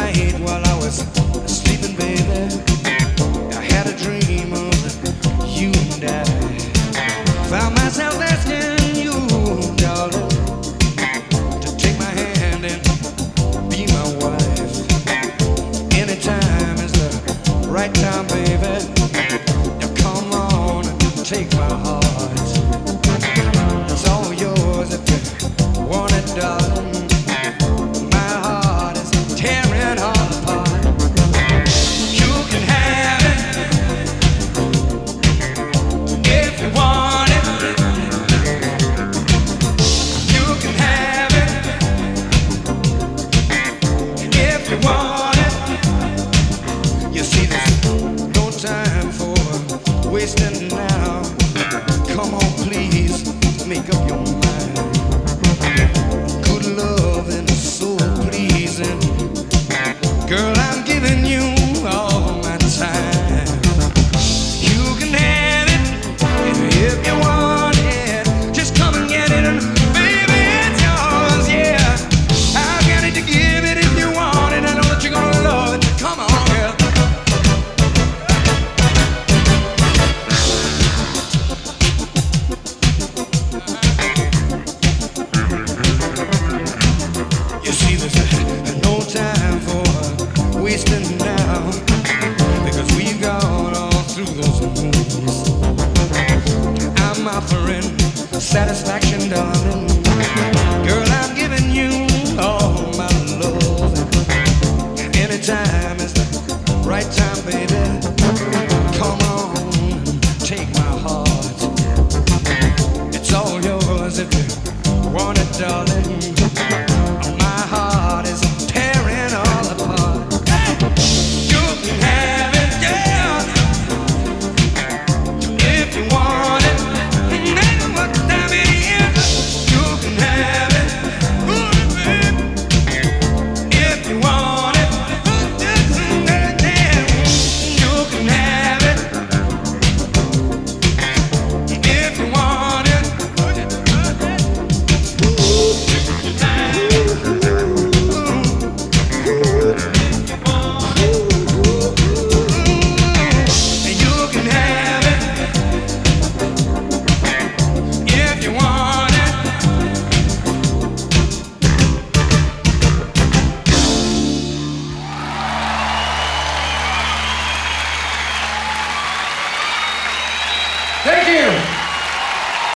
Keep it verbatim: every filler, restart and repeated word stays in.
night while I was sleeping, baby, I had a dream of you and I. Found myself asking you, darling, to take my hand and be my wife. Anytime is the right time, baby. Now come on and take my heart. It's all yours if you want it, darling. Wasting now. Come on, please, make up your mind. Good love and so pleasing. Girl, I'm giving you all my time. You can have it if you want it. Just come and get it, and baby, it's yours, yeah. I've got it to give it if you want it. I know that you're gonna love it. Come on, girl. Wasting now, because we've gone all through those moves. I'm offering satisfaction, darling. Girl, I'm giving you all my love. Anytime is the right time, baby. Come on, take my heart. It's all yours if you want it, darling. My heart is tearing all apart. Thank you.